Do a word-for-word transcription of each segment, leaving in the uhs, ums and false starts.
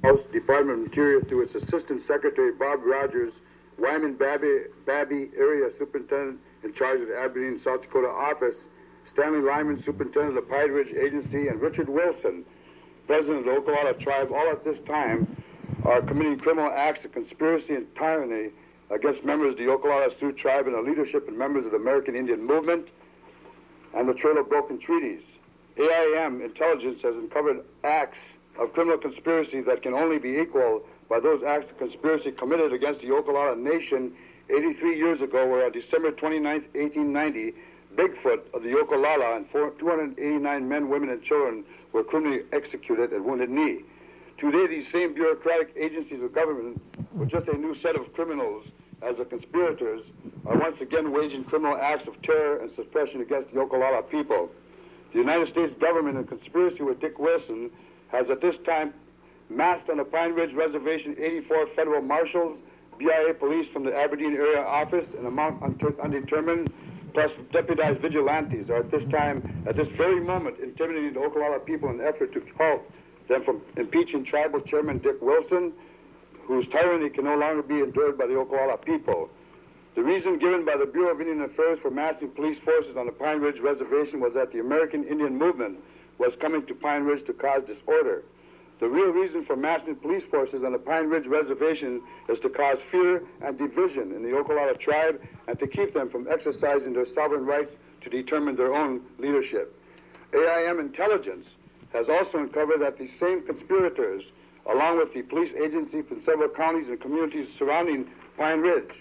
House Department of Interior to its Assistant Secretary Bob Rogers, Wyman Babby, Babby Area Superintendent in charge of the Aberdeen, South Dakota office, Stanley Lyman, Superintendent of the Pine Ridge Agency, and Richard Wilson, President of the Oglala Tribe, all at this time are committing criminal acts of conspiracy and tyranny against members of the Oglala Sioux Tribe and the leadership and members of the American Indian Movement and the Trail of Broken Treaties. A I M intelligence has uncovered acts of criminal conspiracy that can only be equaled by those acts of conspiracy committed against the Oglala Nation eighty-three years ago, where on December twenty-ninth, eighteen ninety, Bigfoot of the Oglala and two hundred eighty-nine men, women, and children were criminally executed at Wounded Knee. Today, these same bureaucratic agencies of government, with just a new set of criminals as the conspirators, are once again waging criminal acts of terror and suppression against the Oglala people. The United States government, in conspiracy with Dick Wilson, has at this time massed on the Pine Ridge Reservation eighty-four federal marshals, B I A police from the Aberdeen area office, and amount undetermined, plus deputized vigilantes are at this time, at this very moment, intimidating the Oglala people in an effort to halt them from impeaching Tribal Chairman Dick Wilson, whose tyranny can no longer be endured by the Oglala people. The reason given by the Bureau of Indian Affairs for massing police forces on the Pine Ridge Reservation was that the American Indian Movement was coming to Pine Ridge to cause disorder. The real reason for massing police forces on the Pine Ridge Reservation is to cause fear and division in the Oglala tribe and to keep them from exercising their sovereign rights to determine their own leadership. A I M intelligence has also uncovered that these same conspirators, along with the police agency from several counties and communities surrounding Pine Ridge,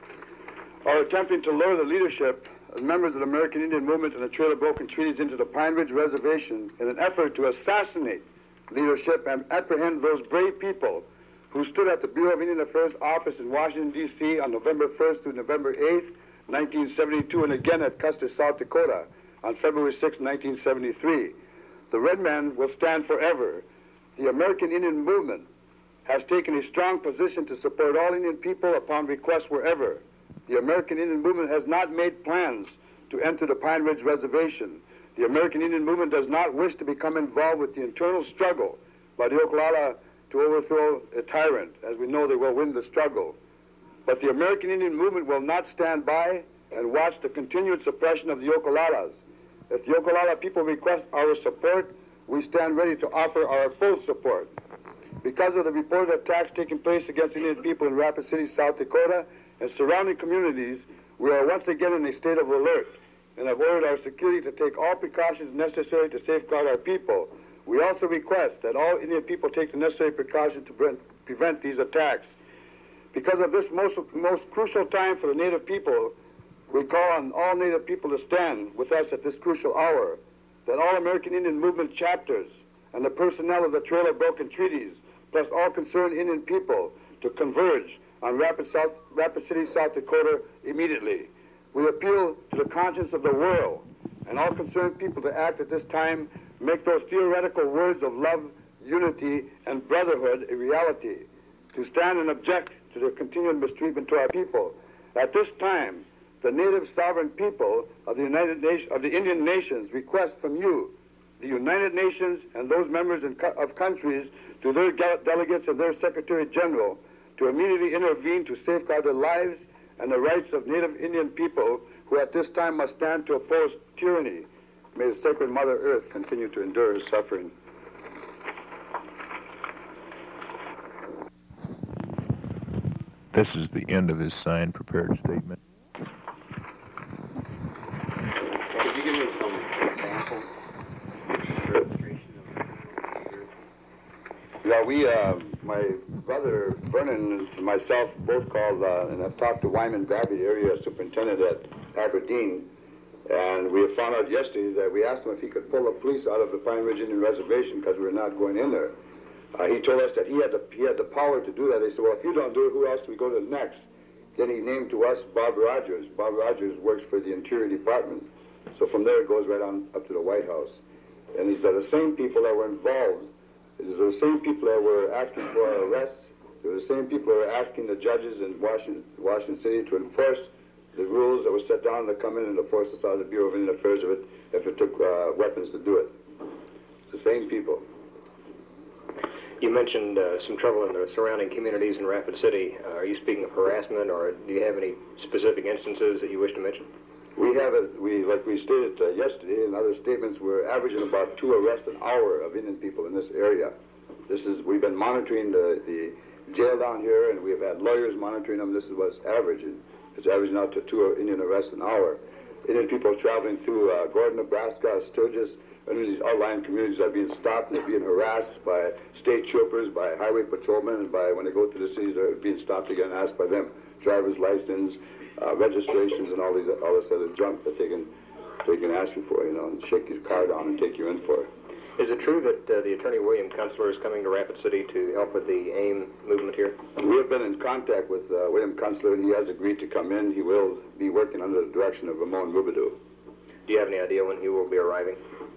are attempting to lure the leadership of members of the American Indian Movement and the Trail of Broken Treaties into the Pine Ridge Reservation in an effort to assassinate leadership and apprehend those brave people who stood at the Bureau of Indian Affairs office in Washington, D C on November first through November eighth, nineteen seventy-two, and again at Custis, South Dakota on February sixth, nineteen seventy-three. The Red Men will stand forever. The American Indian Movement has taken a strong position to support all Indian people upon request wherever. The American Indian Movement has not made plans to enter the Pine Ridge Reservation. The American Indian Movement does not wish to become involved with the internal struggle by the Oglala to overthrow a tyrant, as we know they will win the struggle. But the American Indian Movement will not stand by and watch the continued suppression of the Oglalas. If the Oglala people request our support, we stand ready to offer our full support. Because of the reported attacks taking place against Indian people in Rapid City, South Dakota, and surrounding communities, we are once again in a state of alert and have ordered our security to take all precautions necessary to safeguard our people. We also request that all Indian people take the necessary precautions to pre prevent these attacks. Because of this most, most crucial time for the Native people, we call on all Native people to stand with us at this crucial hour, that all American Indian Movement chapters and the personnel of the Trail of Broken Treaties, plus all concerned Indian people, to converge on Rapid, South, Rapid City, South Dakota immediately. We appeal to the conscience of the world and all concerned people to act at this time, make those theoretical words of love, unity, and brotherhood a reality, to stand and object to the continued mistreatment to our people. At this time, the native sovereign people of the United Nations, of the Indian nations, request from you, the United Nations and those members in co of countries, to their de delegates and their Secretary General, to immediately intervene to safeguard the lives and the rights of Native Indian people who at this time must stand to oppose tyranny. May the sacred Mother Earth continue to endure her suffering. This is the end of his signed prepared statement. Could you give me some examples? Yeah, we, uh, my brother Vernon and myself both called uh, and have talked to Wyman Babby, the area superintendent at Aberdeen, and we have found out yesterday that we asked him if he could pull the police out of the Pine Ridge Indian Reservation because we were not going in there. Uh, he told us that he had the he had the power to do that. They said, well, if you don't do it, who else do we go to next? Then he named to us Bob Rogers. Bob Rogers works for the Interior Department. So from there it goes right on up to the White House. And these are the same people that were involved. These are the same people that were asking for our arrests. They're the same people that were asking the judges in Washington, Washington City to enforce the rules that were set down to come in and to force us out of the Bureau of Indian Affairs if it, if it took uh, weapons to do it. It's the same people. You mentioned uh, some trouble in the surrounding communities in Rapid City. Uh, are you speaking of harassment, or do you have any specific instances that you wish to mention? We have a, we, like we stated uh, yesterday in other statements, we're averaging about two arrests an hour of Indian people in this area. This is, we've been monitoring the, the jail down here, and we've had lawyers monitoring them. This is what's averaging. It's averaging out to two Indian arrests an hour. Indian people traveling through uh, Gordon, Nebraska, Sturgis, and these outlying communities are being stopped and they're being harassed by state troopers, by highway patrolmen, and by, when they go to the cities, they're being stopped again and asked by them, driver's license, uh, registrations, and all these all this other junk that they can, they can ask you for, you know, and shake your car down and take you in for it. Is it true that uh, the attorney William Kunstler is coming to Rapid City to help with the AIM movement here? We have been in contact with uh, William Kunstler, and he has agreed to come in. He will be working under the direction of Ramon Rubidoux. Do you have any idea when he will be arriving?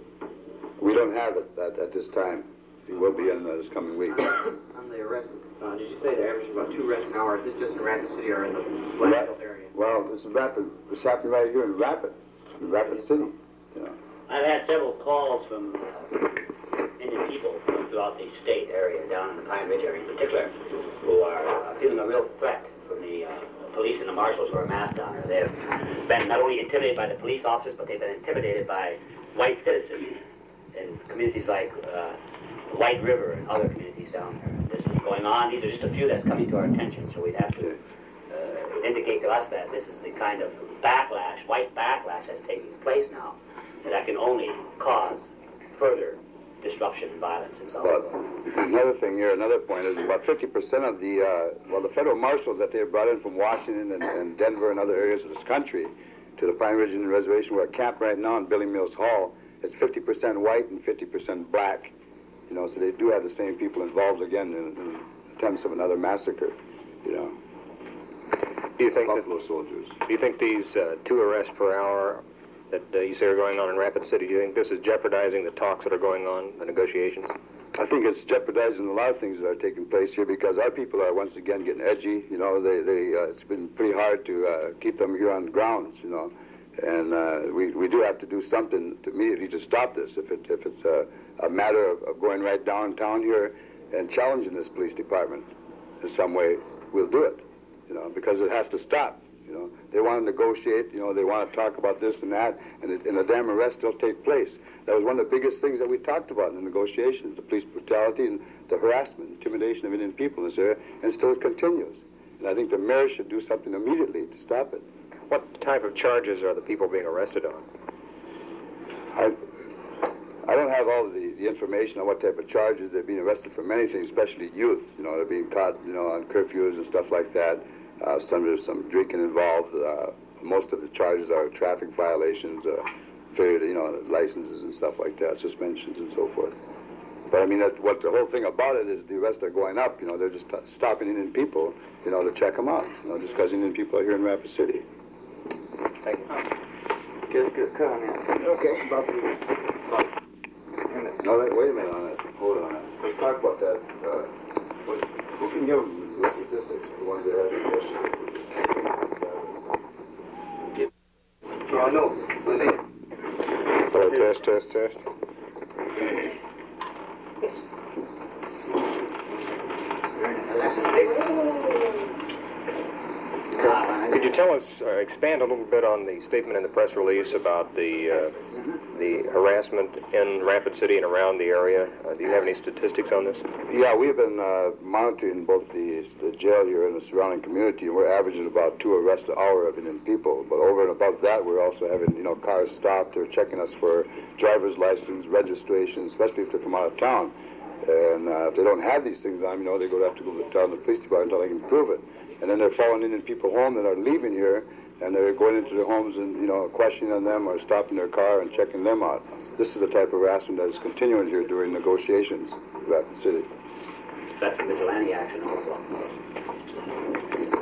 We don't have it at, at this time. He will be in uh, this coming week. On the arrest, uh, did you say they're averaging about two arrests an hour? Is this just in Rapid City or in the Blackfield area? Well, this is Rapid. It's happening right here in Rapid, in Rapid City. You know. I've had several calls from uh, Indian people from throughout the state area, down in the Pine Ridge area in particular, who are uh, feeling a real threat from the uh, police and the marshals who are massed down there. They've been not only intimidated by the police officers, but they've been intimidated by white citizens in communities like uh, White River and other communities down there. This is going on. These are just a few that's coming to our attention, so we'd have to uh, indicate to us that this is the kind of backlash, white backlash that's taking place now, and that can only cause further disruption and violence and so on. But another thing here, another point is about fifty percent of the, uh, well, the federal marshals that they have brought in from Washington and, and Denver and other areas of this country to the Pine Ridge Indian Reservation, where camped right now in Billy Mills Hall, it's fifty percent white and fifty percent black. You know, so they do have the same people involved again in, in attempts of another massacre, you know. Do you think Buffalo that, soldiers. Do you think these uh, two arrests per hour that uh, you say are going on in Rapid City, do you think this is jeopardizing the talks that are going on, the negotiations? I think it's jeopardizing a lot of things that are taking place here because our people are once again getting edgy. You know, they, they uh, it's been pretty hard to uh, keep them here on the grounds, you know. And uh, we, we do have to do something to immediately to stop this. If it if it's a, a matter of, of going right downtown here and challenging this police department in some way, we'll do it, you know, because it has to stop. You know, they want to negotiate. You know, they want to talk about this and that, and, it, and the damn arrest still take place. That was one of the biggest things that we talked about in the negotiations: the police brutality and the harassment, intimidation of Indian people in this area, and still it continues. And I think the mayor should do something immediately to stop it. What type of charges are the people being arrested on? I, I don't have all of the, the information on what type of charges. They're being arrested for many things, especially youth. You know, they're being caught, you know, on curfews and stuff like that. Uh, some there's some drinking involved. Uh, most of the charges are traffic violations, uh, period, you know, licenses and stuff like that, suspensions and so forth. But I mean, that, what the whole thing about it is the arrests are going up. You know, they're just stopping Indian people, you know, to check them out. You know, just because Indian people are here in Rapid City. Thank you. Good, good comment. Okay. About the, about, no, wait, wait a minute on that. Hold on. Let's talk about that. Uh, what, who can give them the statistics? The ones that have the Oh, no. Hello, test, test, test. Could you tell us, uh, expand a little bit on the statement in the press release about the uh, the harassment in Rapid City and around the area? Uh, do you have any statistics on this? Yeah, we've been uh, monitoring both the, the jail here and the surrounding community, and we're averaging about two arrests an hour of Indian people. But over and above that, we're also having, you know, cars stopped. They're checking us for driver's license, registration, especially if they're from out of town. And uh, if they don't have these things on, you know, they go to have to go down to the police department until they can prove it. And then they're following Indian people home that are leaving here, and they're going into their homes and, you know, questioning them or stopping their car and checking them out. This is the type of harassment that is continuing here during negotiations in Rapid City. That's vigilante action also.